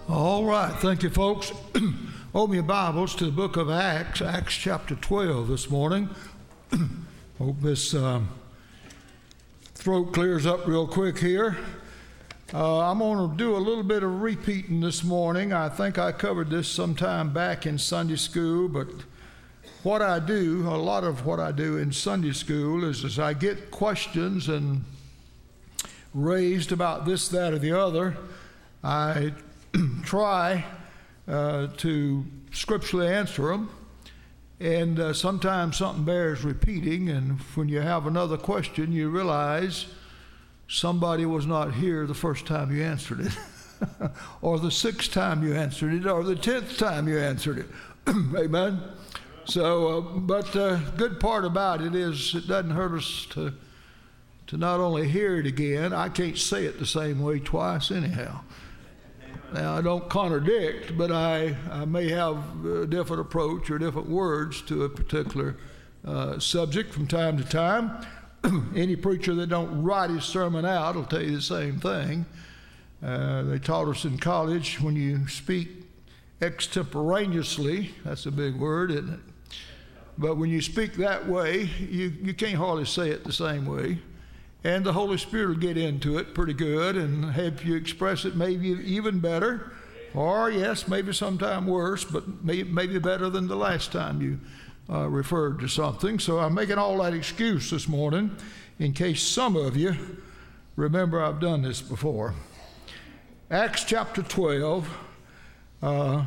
All right, thank you, folks. Open your Bibles to the book of Acts, Acts chapter 12 this morning. Hope this throat clears up real quick here. I'm going to do a little bit of repeating this morning. I think I covered this sometime back in Sunday school, but what I do, a lot of what I do in Sunday school is I get questions and raised about this, that, or the other. I try to scripturally answer them, and sometimes something bears repeating, and when you have another question, you realize somebody was not here the first time you answered it, or the sixth time you answered it, or the 10th time you answered it. Amen? So, but the good part about it is it doesn't hurt us to not only hear it again. I can't say it the same way twice anyhow. Now, I don't contradict, but I may have a different approach or different words to a particular subject from time to time. Any preacher that don't write his sermon out will tell you the same thing. They taught us in college, when you speak extemporaneously, that's a big word, isn't it? But when you speak that way, you can't hardly say it the same way. And the Holy Spirit will get into it pretty good and help you express it maybe even better, or yes, maybe sometime worse, but maybe better than the last time you referred to something. So I'm making all that excuse this morning in case some of you remember I've done this before. Acts chapter 12. Now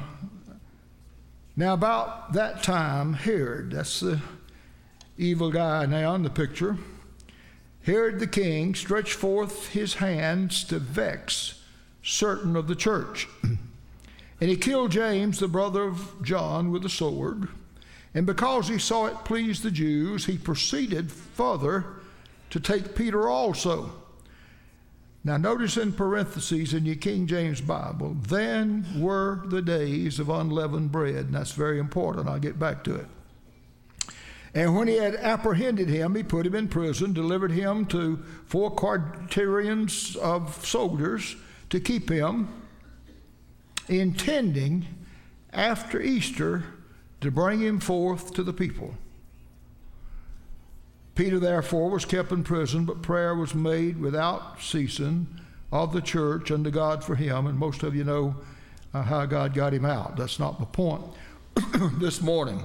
about that time, Herod, that's the evil guy now in the picture, Herod the king stretched forth his hands to vex certain of the church. And he killed James, the brother of John, with a sword. And because he saw it pleased the Jews, he proceeded further to take Peter also. Now notice in parentheses in your King James Bible, then were the days of unleavened bread. And that's very important. I'll get back to it. And when he had apprehended him, he put him in prison, delivered him to 4 quaternions of soldiers to keep him, intending after Easter to bring him forth to the people. Peter therefore was kept in prison, but prayer was made without ceasing of the church unto God for him. And most of you know how God got him out. That's not my point this morning.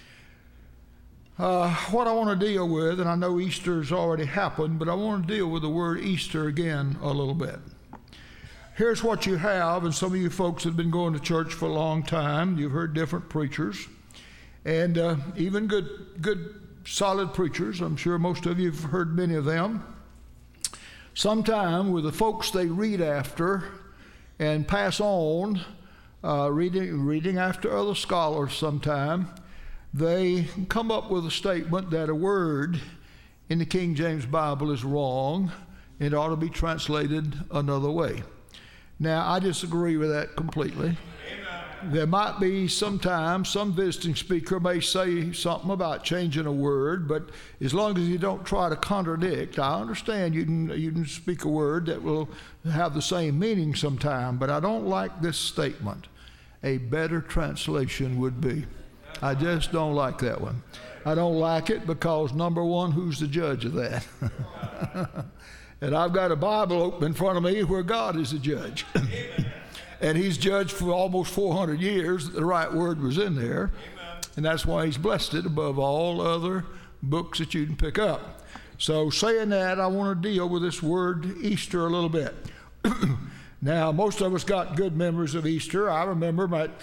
What I want to deal with, and I know Easter's already happened, but I want to deal with the word Easter again a little bit. Here's what you have, and some of you folks have been going to church for a long time. You've heard different preachers, and even good, solid preachers. I'm sure most of you have heard many of them. Sometime with the folks they read after and pass on, reading after other scholars sometime, they come up with a statement that a word in the King James Bible is wrong. It ought to be translated another way. Now, I disagree with that completely. Amen. There might be sometimes some visiting speaker may say something about changing a word, but as long as you don't try to contradict, I understand you can speak a word that will have the same meaning sometime, but I don't like this statement. A better translation would be. I just don't like that one. I don't like it because, number one, who's the judge of that? And I've got a Bible open in front of me where God is the judge. And he's judged for almost 400 years that the right word was in there. And that's why he's blessed it above all other books that you can pick up. So saying that, I want to deal with this word Easter a little bit. Now, most of us got good memories of Easter. I remember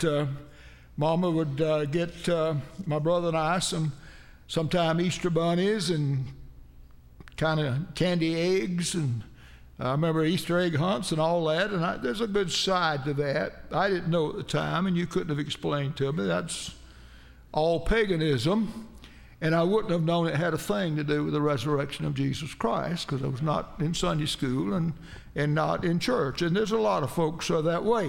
Mama would get my brother and I sometime Easter bunnies and kind of candy eggs, and I remember Easter egg hunts and all that, and there's a good side to that. I didn't know at the time, and you couldn't have explained to me. That's all paganism, and I wouldn't have known it had a thing to do with the resurrection of Jesus Christ because I was not in Sunday school and not in church, and there's a lot of folks are that way.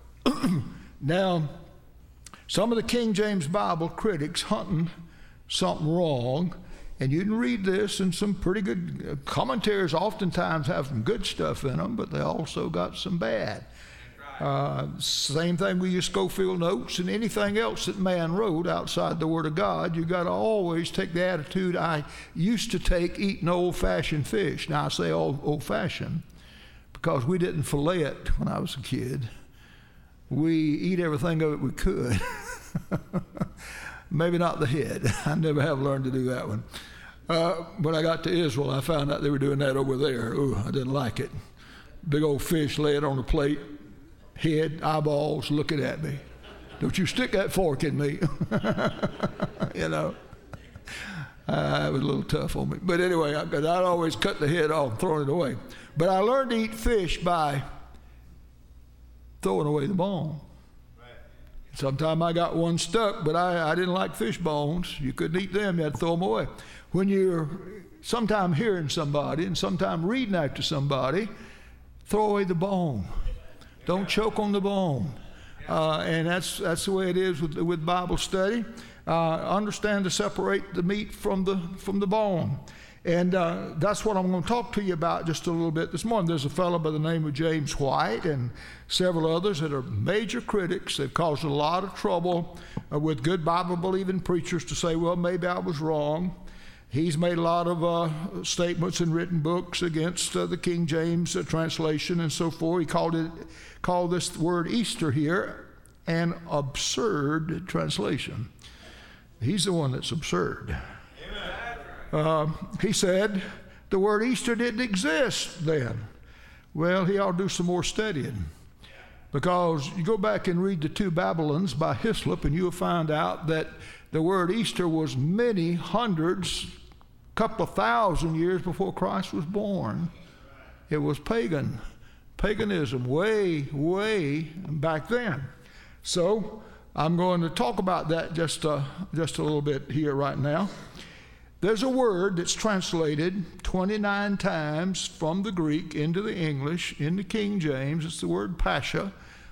Now, some of the King James Bible critics hunting something wrong, and you can read this, and some pretty good commentaries oftentimes have some good stuff in them, but they also got some bad. Same thing with your Schofield notes and anything else that man wrote outside the Word of God. You got to always take the attitude I used to take eating old-fashioned fish. Now I say old-fashioned because we didn't fillet it when I was a kid. We eat everything of it we could. Maybe not the head. I never have learned to do that one. When I got to Israel, I found out they were doing that over there. Ooh, I didn't like it. Big old fish, lay it on a plate. Head, eyeballs, looking at me. Don't you stick that fork in me. You know. It was a little tough on me. But anyway, I'd always cut the head off and throw it away. But I learned to eat fish by throwing away the bone. Sometimes I got one stuck, but I didn't like fish bones. You couldn't eat them. You had to throw them away. When you're sometime hearing somebody and sometime reading after somebody, throw away the bone. Don't choke on the bone. And that's the way it is with Bible study. Understand to separate the meat from the bone. And that's what I'm going to talk to you about just a little bit this morning. There's a fellow by the name of James White and several others that are major critics. They've caused a lot of trouble with good Bible-believing preachers to say, well, maybe I was wrong. He's made a lot of statements and written books against the King James translation and so forth. He called this word Easter here an absurd translation. He's the one that's absurd. He said the word Easter didn't exist then. Well, he ought to do some more studying, because you go back and read the Two Babylons by Hislop and you'll find out that the word Easter was many hundreds, couple of thousand years before Christ was born. It was paganism way, way back then. So I'm going to talk about that just a little bit here right now. There's a word that's translated 29 times from the Greek into the English, into King James. It's the word Pascha.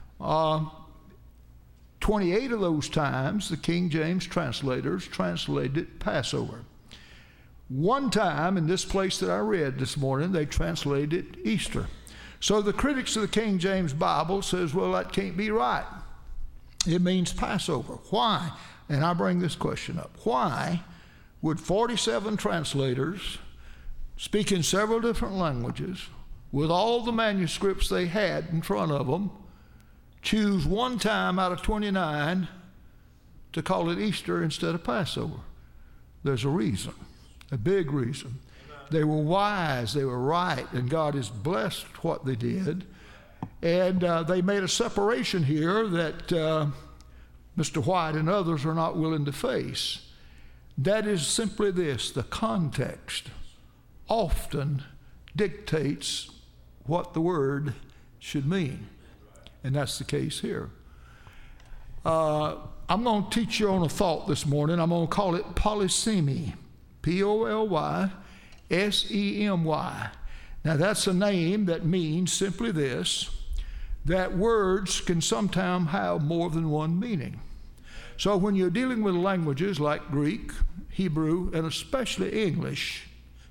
28 of those times, the King James translators translated it Passover. One time, in this place that I read this morning, they translated it Easter. So the critics of the King James Bible says, well, that can't be right. It means Passover. Why? And I bring this question up. Why would 47 translators, speaking several different languages, with all the manuscripts they had in front of them, choose one time out of 29 to call it Easter instead of Passover? There's a reason, a big reason. They were wise, they were right, and God has blessed what they did. And they made a separation here that Mr. White and others are not willing to face. That is simply this: the context often dictates what the word should mean. And that's the case here. I'm going to teach you on a thought this morning. I'm going to call it polysemy. P-O-L-Y-S-E-M-Y. Now that's a name that means simply this: that words can sometimes have more than one meaning. So when you're dealing with languages like Greek, Hebrew, and especially English,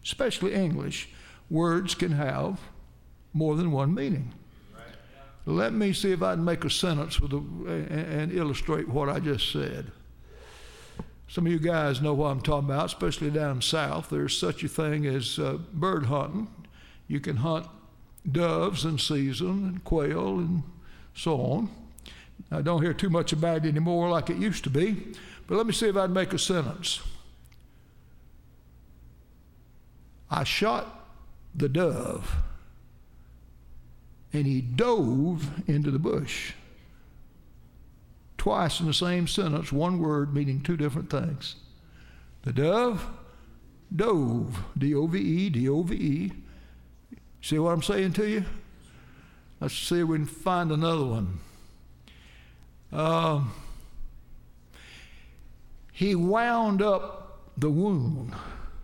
words can have more than one meaning. Let me see if I can make a sentence and illustrate what I just said. Some of you guys know what I'm talking about, especially down south. There's such a thing as bird hunting. You can hunt doves in season and quail and so on. I don't hear too much about it anymore like it used to be, but let me see if I can make a sentence. I shot the dove, and he dove into the bush. Twice in the same sentence, one word meaning two different things. The dove dove, D-O-V-E, D-O-V-E. See what I'm saying to you? Let's see if we can find another one. He wound up the wound.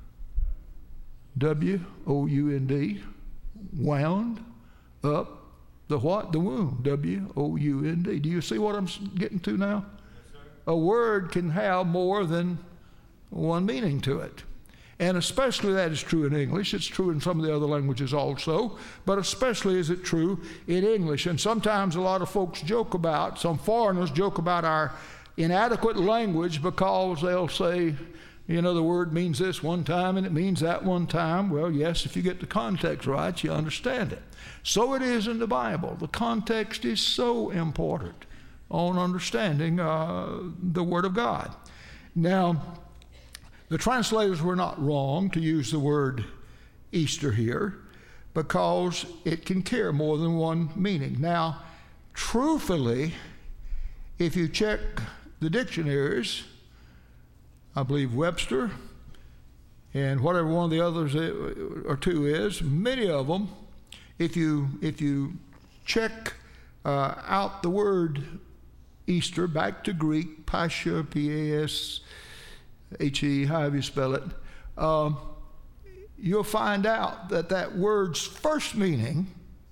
W-O-U-N-D. Wound up the what? The wound. W-O-U-N-D. Do you see what I'm getting to now? Yes, sir. A word can have more than one meaning to it. And especially that is true in English. It's true in some of the other languages also, but especially is it true in English. And sometimes a lot of folks some foreigners joke about our inadequate language because they'll say, the word means this one time and it means that one time. Well, yes, if you get the context right, you understand it. So it is in the Bible. The context is so important on understanding the Word of God. Now, the translators were not wrong to use the word Easter here because it can carry more than one meaning. Now, truthfully, if you check the dictionaries, I believe Webster and whatever one of the others or two is, many of them, if you check out the word Easter back to Greek, Pascha, P-A-S-H-E, however you spell it, you'll find out that word's first meaning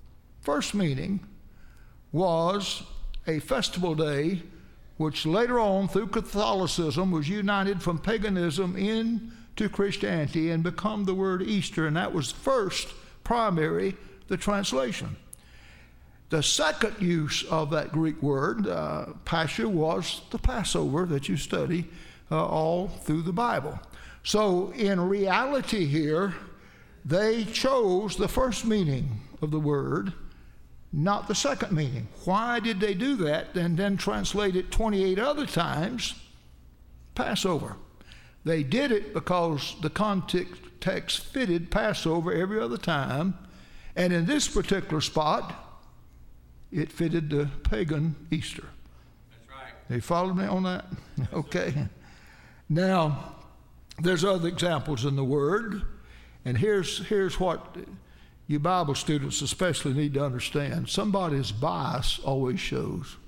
was a festival day which later on through Catholicism was united from paganism into Christianity and become the word Easter, and that was first primary the translation. The second use of that Greek word, Pascha, was the Passover that you study all through the Bible. So in reality here, they chose the first meaning of the word, not the second meaning. Why did they do that and then translate it 28 other times Passover? They did it because the context fitted Passover every other time, and in this particular spot, it fitted the pagan Easter. That's right. They followed me on that? Okay. Now, there's other examples in the Word, and here's what you Bible students especially need to understand. Somebody's bias always shows.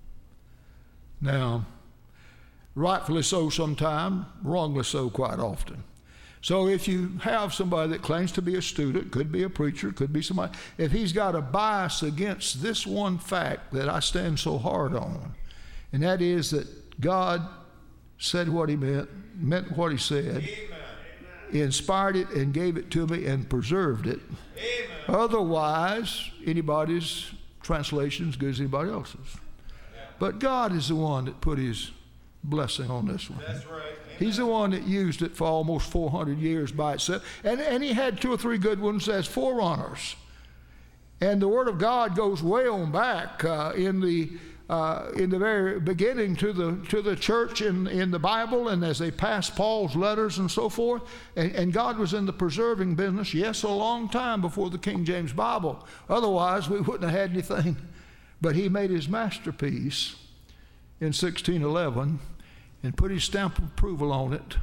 Now, rightfully so sometimes, wrongly so quite often. So if you have somebody that claims to be a student, could be a preacher, could be somebody, if he's got a bias against this one fact that I stand so hard on, and that is that God said what he meant what he said, He inspired it and gave it to me and preserved it. Amen. Otherwise, anybody's translation is as good as anybody else's. But God is the one that put his blessing on this one. That's right. Amen. He's the one that used it for almost 400 years by itself. And he had 2 or 3 good ones as forerunners. And the Word of God goes way on back in the very beginning to the church in the Bible, and as they passed Paul's letters and so forth. And God was in the preserving business, yes, a long time before the King James Bible. Otherwise, we wouldn't have had anything. But he made his masterpiece in 1611 and put his stamp of approval on it.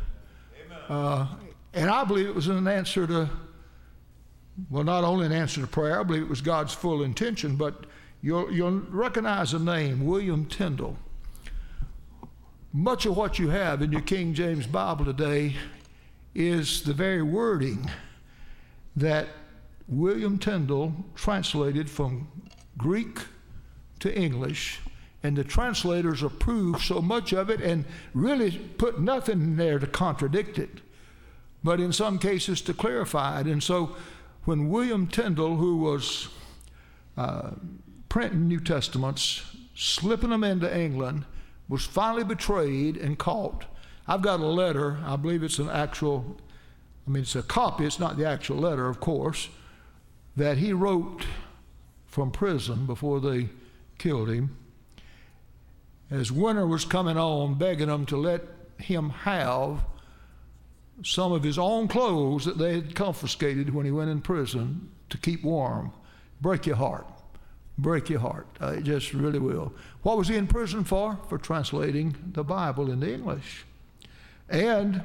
And I believe it was an answer to, well, not only an answer to prayer, I believe it was God's full intention, but you'll recognize the name, William Tyndale. Much of what you have in your King James Bible today is the very wording that William Tyndale translated from Greek to English, and the translators approved so much of it and really put nothing in there to contradict it, but in some cases to clarify it. And so when William Tyndale, who was printing New Testaments, slipping them into England, was finally betrayed and caught. I've got a letter, I believe it's it's a copy, it's not the actual letter, of course, that he wrote from prison before they killed him, as winter was coming on, begging them to let him have some of his own clothes that they had confiscated when he went in prison to keep warm. Break your heart. Break your heart. It just really will. What was he in prison for? For translating the Bible into English. And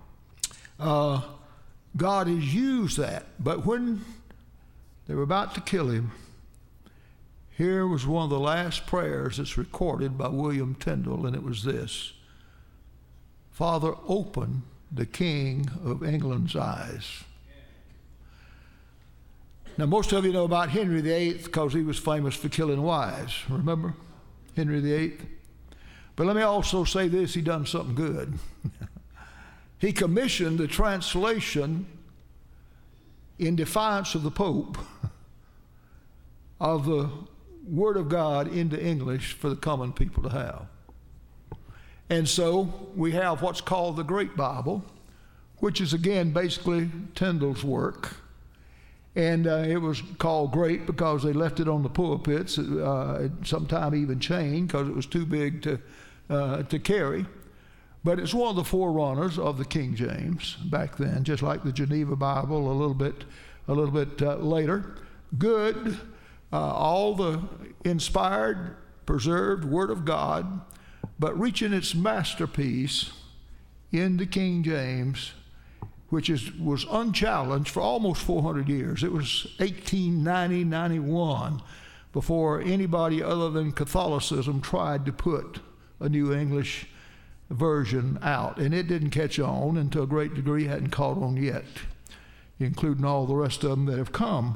God has used that. But when they were about to kill him, here was one of the last prayers that's recorded by William Tyndale, and it was this: Father, open the King of England's eyes. Now, most of you know about Henry VIII because he was famous for killing wives. Remember Henry VIII? But let me also say this: he done something good. he commissioned the translation in defiance of the Pope of the Word of God into English for the common people to have. And so we have what's called the Great Bible, which is again basically Tyndale's work. And it was called great because they left it on the pulpits, sometime even chained because it was too big to carry. But it's one of the forerunners of the King James back then, just like the Geneva Bible a little bit later. Good, all the inspired, preserved Word of God, but reaching its masterpiece in the King James, which was unchallenged for almost 400 years. It was 1890-91 before anybody other than Catholicism tried to put a New English version out. And it didn't catch on, and to a great degree hadn't caught on yet, including all the rest of them that have come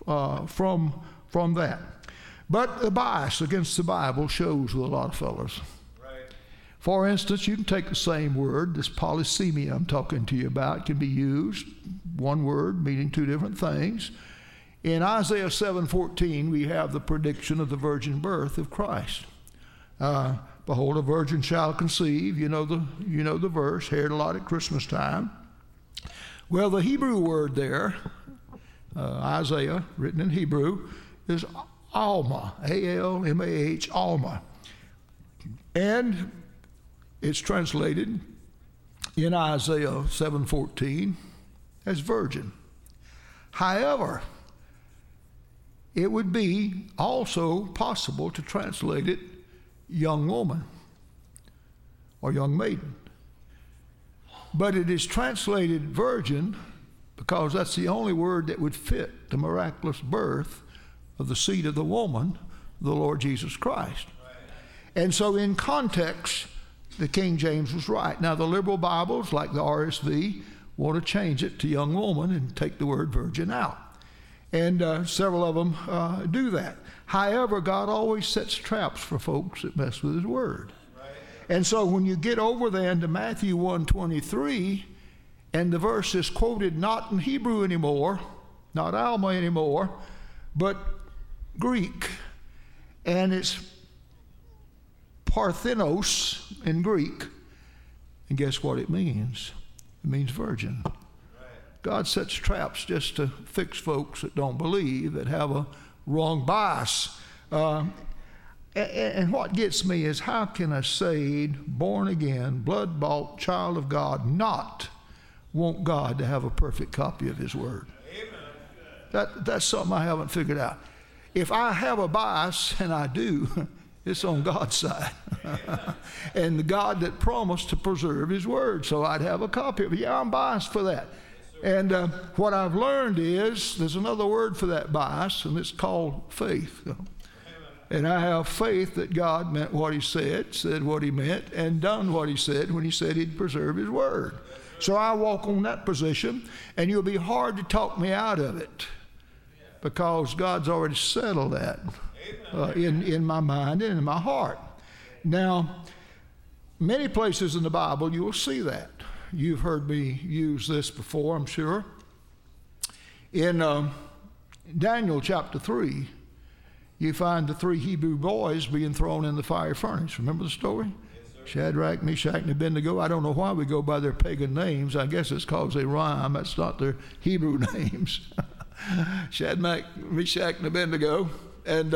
from that. But the bias against the Bible shows with a lot of fellas. For instance, you can take the same word, this polysemia I'm talking to you about, can be used, one word meaning two different things. In Isaiah 7:14, we have the prediction of the virgin birth of Christ. Behold, a virgin shall conceive. You know the verse, heard a lot at Christmas time. Well, the Hebrew word there, Isaiah, written in Hebrew, is Alma, A-L-M-A-H, Alma. And it's translated in Isaiah 7:14 as virgin. However, it would be also possible to translate it young woman or young maiden. But it is translated virgin because that's the only word that would fit the miraculous birth of the seed of the woman, the Lord Jesus Christ. And so in context, the King James was right. Now, the liberal Bibles, like the RSV, want to change it to young woman and take the word virgin out. And several of them do that. However, God always sets traps for folks that mess with his word. Right. And so when you get over there into Matthew 1:23, and the verse is quoted not in Hebrew anymore, not Alma anymore, but Greek. And it's Parthenos in Greek. And guess what it means? It means virgin. Right. God sets traps just to fix folks that don't believe, that have a wrong bias. And what gets me is, how can a saved, born again, blood-bought child of God not want God to have a perfect copy of his word? Amen. That's something I haven't figured out. If I have a bias, and I do, it's on God's side. And the God that promised to preserve his word. So I'd have a copy of it. Yeah, I'm biased for that. And what I've learned is there's another word for that bias, and it's called faith. And I have faith that God meant what he said what he meant, and done what he said when he said he'd preserve his word. So I walk on that position, and you'll be hard to talk me out of it, because God's already settled that in my mind and in my heart. Now, many places in the Bible you will see that. You've heard me use this before, I'm sure. In Daniel chapter 3, you find the three Hebrew boys being thrown in the fiery furnace. Remember the story? Yes, Shadrach, Meshach, and Abednego. I don't know why we go by their pagan names. I guess it's because they rhyme. That's not their Hebrew names. Shadrach, Meshach, and Abednego. And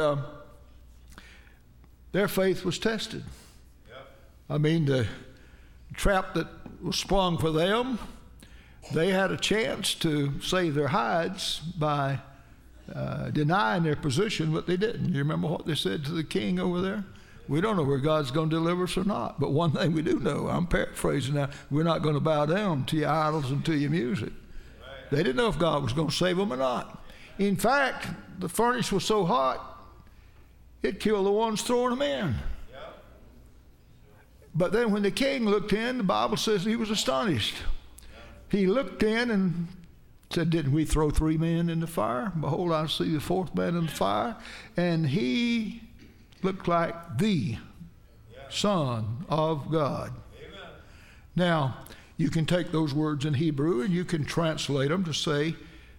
their faith was tested. Yep. I mean, the trap that was sprung for them, they had a chance to save their hides by denying their position, but they didn't. You remember what they said to the king over there? We don't know where God's going to deliver us or not, but one thing we do know, I'm paraphrasing now, we're not going to bow down to your idols and to your music. Right. They didn't know if God was going to save them or not. In fact, the furnace was so hot, it killed the ones throwing them in. Yep. But then when the king looked in, the Bible says he was astonished. Yep. He looked in and said, didn't we throw 3 men in the fire? Behold, I see the 4th man in the fire. And he looked like the Son of God. Amen. Now, You can take those words in Hebrew and you can translate them to say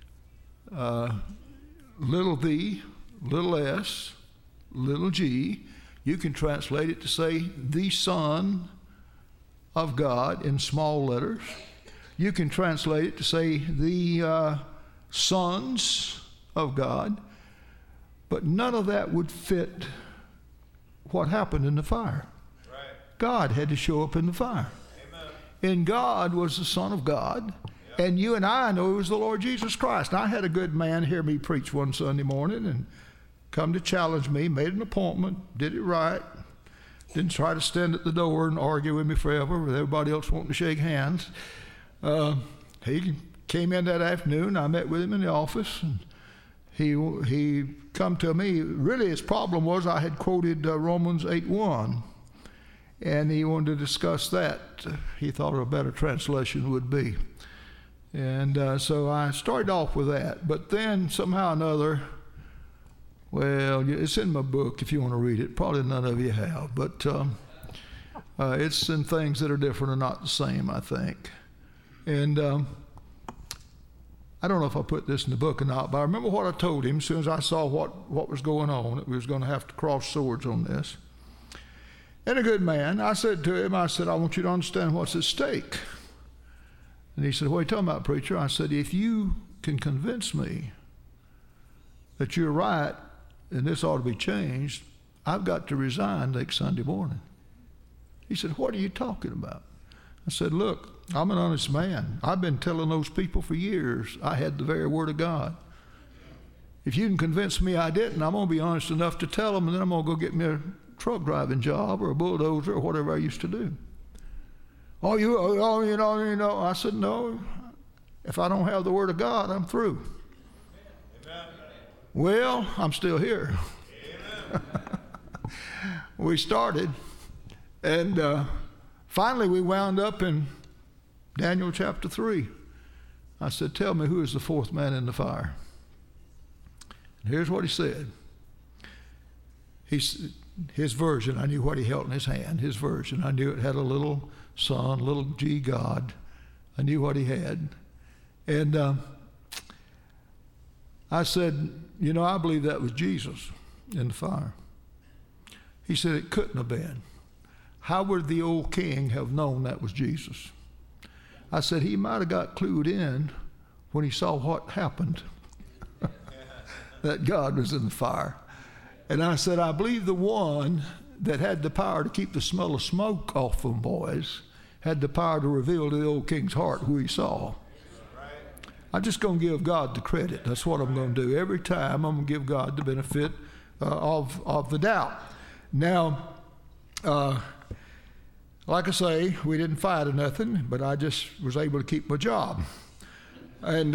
little v, little s, little g. You can translate it to say the Son of God in small letters. You can translate it to say the sons of God. But none of that would fit what happened in the fire. Right. God had to show up in the fire. Amen. And God was the Son of God. Yep. And you and I know it was the Lord Jesus Christ. And I had a good man hear me preach one Sunday morning and come to challenge me, made an appointment, did it right. Didn't try to stand at the door and argue with me forever with everybody else wanting to shake hands. He came in that afternoon. I met with him in the office. And he come to me. Really, his problem was I had quoted Romans 8:1, and he wanted to discuss that. He thought a better translation would be. And so I started off with that. But then somehow or another, well, it's in my book if you want to read it. Probably none of you have. But it's in things that are different or not the same, I think. And I don't know if I put this in the book or not, but I remember what I told him as soon as I saw what was going on, that we was going to have to cross swords on this. And a good man, I said to him, I want you to understand what's at stake. And he said, what are you talking about, preacher? I said, if you can convince me that you're right and this ought to be changed, I've got to resign next Sunday morning. He said, what are you talking about? I said, look, I'm an honest man. I've been telling those people for years I had the very Word of God. If you can convince me I didn't, I'm going to be honest enough to tell them, and then I'm going to go get me a truck driving job or a bulldozer or whatever I used to do. You know. I said, no. If I don't have the Word of God, I'm through. Amen. Well, I'm still here. We started, and finally we wound up in Daniel chapter 3. I said, tell me who is the fourth man in the fire. And here's what he said. His version, I knew what he held in his hand. His version, I knew it had a little Son, little G God. I knew what he had. And I said, I believe that was Jesus in the fire. He said, it couldn't have been. How would the old king have known that was Jesus? I said, he might have got clued in when he saw what happened, that God was in the fire. And I said, I believe the one that had the power to keep the smell of smoke off them boys had the power to reveal to the old king's heart who he saw. I'm just going to give God the credit. That's what I'm going to do. Every time I'm going to give God the benefit of the doubt. Now, like I say, we didn't fight or nothing, but I just was able to keep my job. And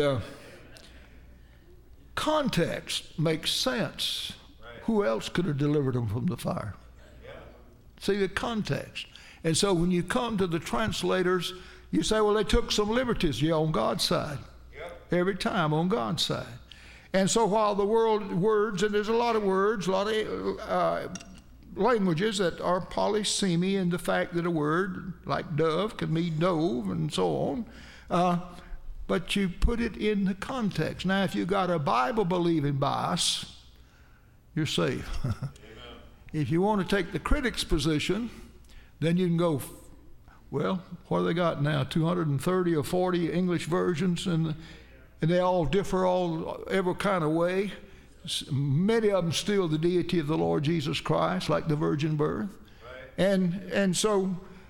context makes sense. Who else could have delivered them from the fire? See the context. And so when you come to the translators, you say, well, they took some liberties. Yeah, on God's side. Every time on God's side. And so while the words, and there's a lot of words, a lot of languages that are polysemy in the fact that a word like dove can mean dove and so on, but you put it in the context. Now, if you've got a Bible-believing bias, you're safe. If you want to take the critic's position, then you can go, well, what do they got now? 230 or 40 English versions, and they all differ every kind of way. Many of them still the deity of the Lord Jesus Christ, like the virgin birth. Right. And so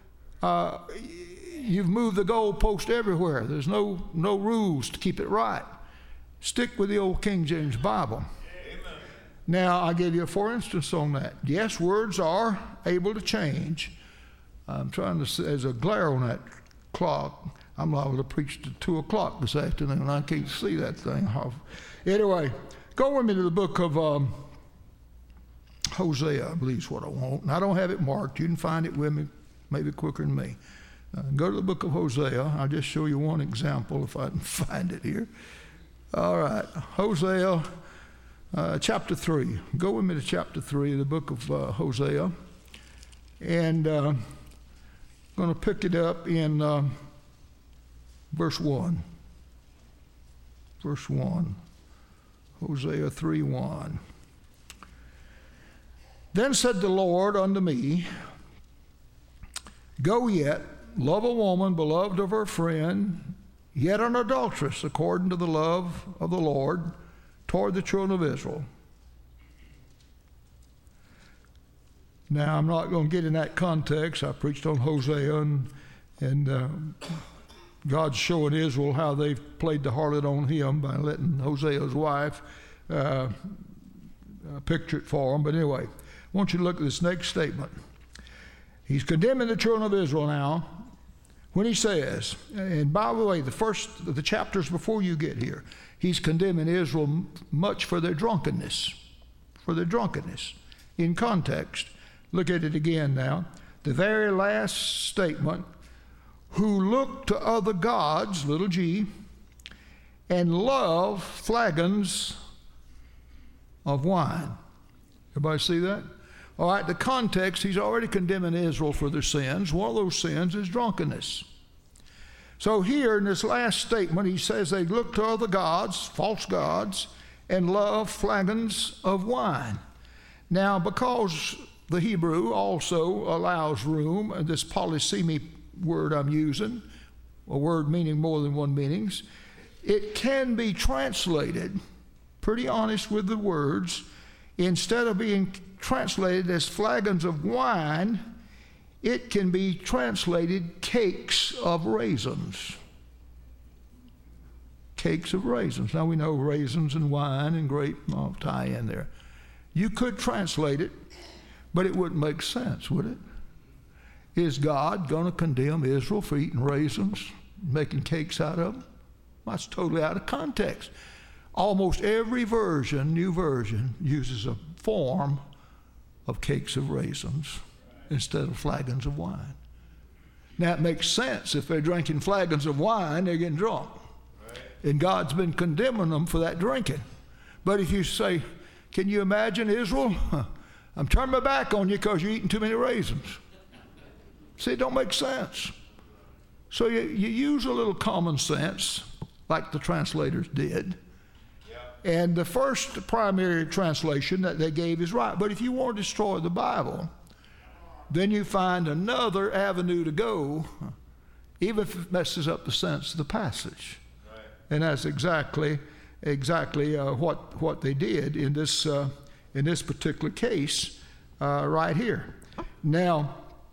you've moved the goalpost everywhere. There's no rules to keep it right. Stick with the old King James Bible. Amen. Now, I'll give you a for instance on that. Yes, words are able to change. I'm trying to, there's a glare on that clock. I'm liable to preach to 2 o'clock this afternoon. I can't see that thing. Anyway, go with me to the book of Hosea, I believe is what I want. And I don't have it marked. You can find it with me, maybe quicker than me. Go to the book of Hosea. I'll just show you one example if I can find it here. All right, Hosea chapter 3. Go with me to chapter 3 of the book of Hosea. And I'm going to pick it up in Verse 1. Verse 1. Hosea 3:1. Then said the Lord unto me, Go yet, love a woman beloved of her friend, yet an adulteress according to the love of the Lord toward the children of Israel. Now, I'm not going to get in that context. I preached on Hosea, and God's showing Israel how they've played the harlot on him by letting Hosea's wife picture it for him. But anyway, I want you to look at this next statement. He's condemning the children of Israel now when he says, and by the way, the chapters before you get here, he's condemning Israel much for their drunkenness. For their drunkenness. In context, look at it again now. The very last statement, who look to other gods, little g, and love flagons of wine. Everybody see that? All right, the context, he's already condemning Israel for their sins. One of those sins is drunkenness. So here in this last statement, he says they look to other gods, false gods, and love flagons of wine. Now, because the Hebrew also allows room, this polysemy word I'm using, a word meaning more than one meanings, it can be translated, pretty honest with the words, instead of being translated as flagons of wine, it can be translated cakes of raisins. Cakes of raisins. Now we know raisins and wine and grape all tie in there. You could translate it, but it wouldn't make sense, would it? Is God going to condemn Israel for eating raisins, making cakes out of them? That's totally out of context. Almost every version, new version, uses a form of cakes of raisins instead of flagons of wine. Now it makes sense. If they're drinking flagons of wine, they're getting drunk. Right. And God's been condemning them for that drinking. But if you say, can you imagine Israel? I'm turning my back on you because you're eating too many raisins. See, it don't make sense. So you use a little common sense, like the translators did. And the first primary translation that they gave is right. But if you want to destroy the Bible, then you find another avenue to go, even if it messes up the sense of the passage. Right. And that's exactly what they did in this particular case right here. Now,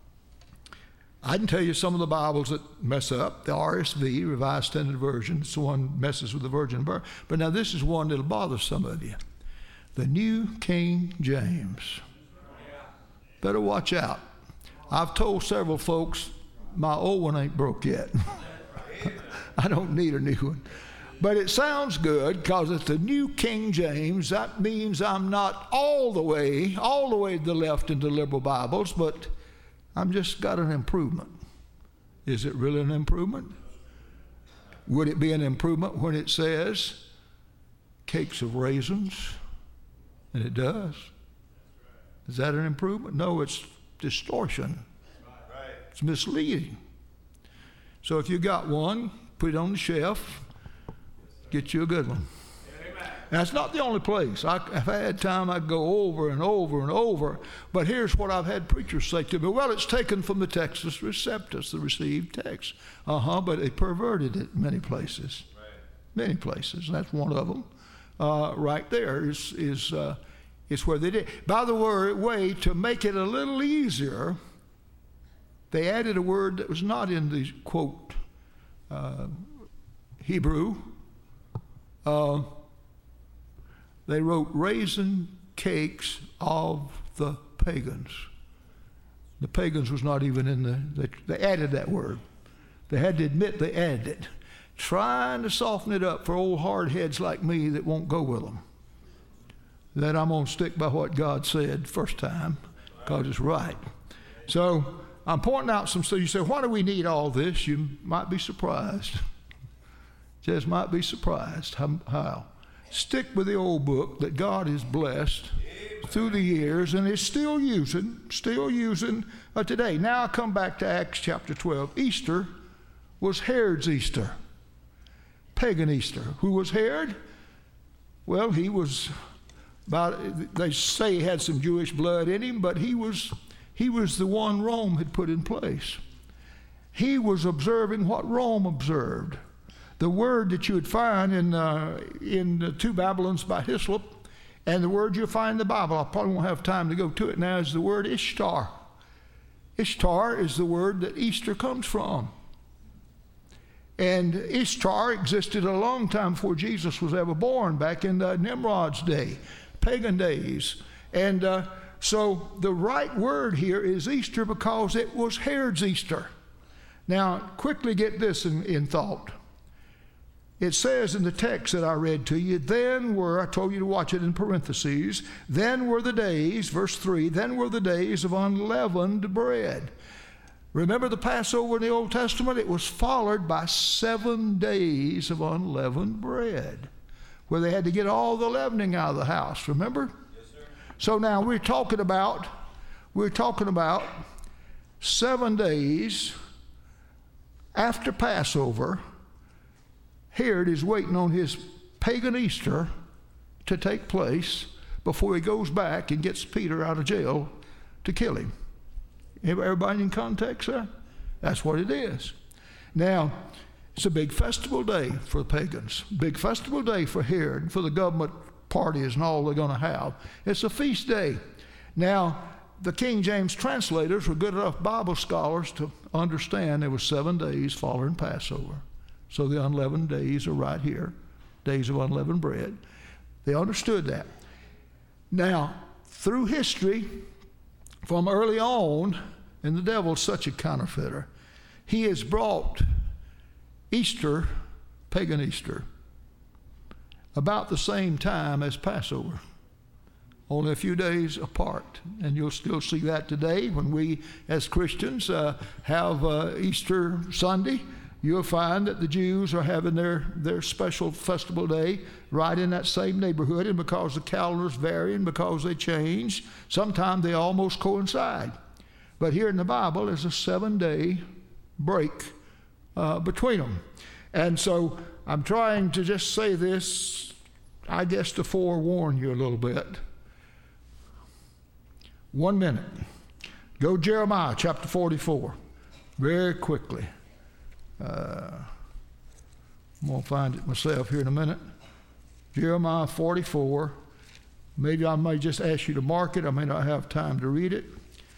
I can tell you some of the Bibles that mess up. The RSV, Revised Standard Version, it's the one messes with the virgin birth. But now this is one that'll bother some of you. The New King James. Better watch out. I've told several folks my old one ain't broke yet. I don't need a new one. But it sounds good because it's the New King James. That means I'm not all the way to the left in the liberal Bibles, but I'm just got an improvement. Is it really an improvement? Would it be an improvement when it says cakes of raisins? And it does. Is that an improvement? No, it's distortion. It's misleading. So if you got one, put it on the shelf, get you a good one. Now, it's not the only place. I've had time I go over and over and over, but here's what I've had preachers say to me. Well, it's taken from the Textus Receptus, the received text. But they perverted it in many places. Right. Many places. That's one of them. Right there is where they did. By the way, to make it a little easier, they added a word that was not in the, quote, Hebrew. They wrote raisin cakes of the pagans. The pagans was not even in they added that word. They had to admit they added it, trying to soften it up for old hard heads like me that won't go with them. That I'm going to stick by what God said first time because it's right. So I'm pointing out some stuff. You say, why do we need all this? You might be surprised. Just might be surprised how. Stick with the old book that God has blessed through the years and is still using today. Now I come back to Acts chapter 12. Easter was Herod's Easter. pagan Easter. Who was Herod? Well, he was they say he had some Jewish blood in him, but he was the one Rome had put in place. He was observing what Rome observed. The word that you would find in the Two Babylons by Hislop, and the word you'll find in the Bible, I probably won't have time to go to it now, is the word Ishtar. Ishtar is the word that Easter comes from. And Ishtar existed a long time before Jesus was ever born, back in Nimrod's day, pagan days. And so the right word here is Easter because it was Herod's Easter. Now, quickly get this in thought. It says in the text that I read to you, I told you to watch it in parentheses, then were the days, verse 3, then were the days of unleavened bread. Remember the Passover in the Old Testament? It was followed by 7 days of unleavened bread, where they had to get all the leavening out of the house, remember? Yes, sir. So now we're talking about 7 days after Passover. Herod is waiting on his pagan Easter to take place before he goes back and gets Peter out of jail to kill him. Everybody in context there? That's what it is. Now, it's a big festival day for the pagans. Big festival day for Herod, for the government parties and all they're going to have. It's a feast day. Now, the King James translators were good enough Bible scholars to understand there were 7 days following Passover. So the unleavened days are right here, days of unleavened bread. They understood that. Now, through history, from early on, and the devil's such a counterfeiter, he has brought Easter, pagan Easter, about the same time as Passover, only a few days apart. And you'll still see that today when we, as Christians, have Easter Sunday. You'll find that the Jews are having their special festival day right in that same neighborhood, and because the calendars vary and because they change, sometimes they almost coincide. But here in the Bible is a 7-day break between them. And so I'm trying to just say this, I guess, to forewarn you a little bit. 1 minute. Go Jeremiah chapter 44, very quickly. I'm going to find it myself here in a minute. Jeremiah 44. Maybe I may just ask you to mark it. I may not have time to read it.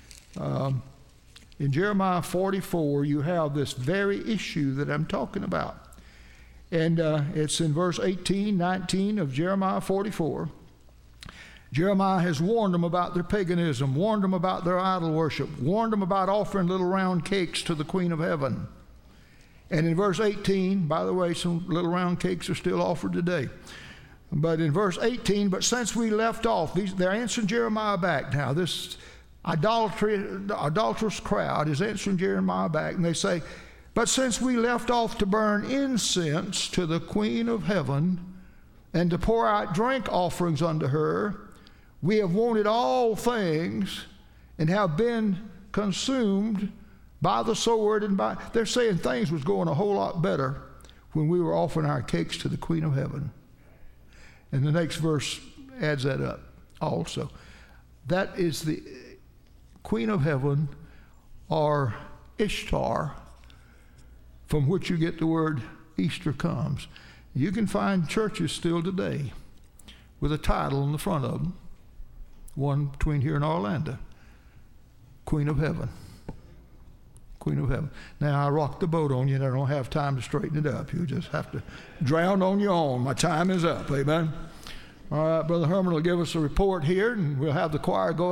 In Jeremiah 44, you have this very issue that I'm talking about. And it's in verse 18, 19 of Jeremiah 44. Jeremiah has warned them about their paganism, warned them about their idol worship, warned them about offering little round cakes to the Queen of Heaven. And in verse 18, by the way, some little round cakes are still offered today. But in verse 18, but since we left off, they're answering Jeremiah back now. This idolatrous crowd is answering Jeremiah back, and they say, but since we left off to burn incense to the Queen of Heaven and to pour out drink offerings unto her, we have wanted all things and have been consumed by the sword and by... They're saying things was going a whole lot better when we were offering our cakes to the Queen of Heaven. And the next verse adds that up also. That is the Queen of Heaven, or Ishtar, from which you get the word Easter comes. You can find churches still today with a title on the front of them, one between here and Orlando, Queen of Heaven. Queen of Heaven. Now, I rocked the boat on you, and I don't have time to straighten it up. You just have to drown on your own. My time is up. Amen. All right, Brother Herman will give us a report here, and we'll have the choir go